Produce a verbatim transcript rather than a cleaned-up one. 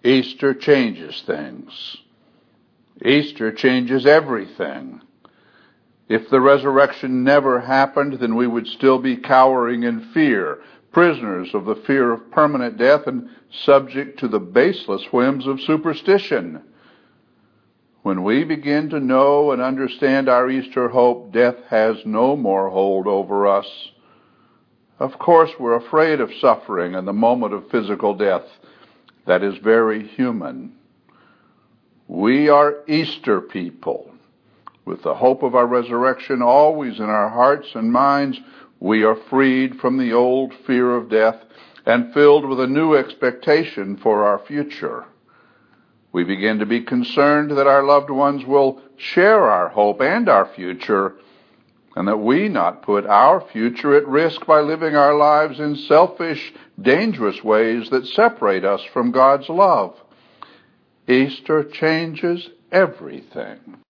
Easter changes things. Easter changes everything. If the resurrection never happened, then we would still be cowering in fear, prisoners of the fear of permanent death and subject to the baseless whims of superstition. When we begin to know and understand our Easter hope, death has no more hold over us. Of course, we're afraid of suffering and the moment of physical death. That is very human. We are Easter people. With the hope of our resurrection always in our hearts and minds, we are freed from the old fear of death and filled with a new expectation for our future. We begin to be concerned that our loved ones will share our hope and our future, and that we not put our future at risk by living our lives in selfish, dangerous ways that separate us from God's love. Easter changes everything.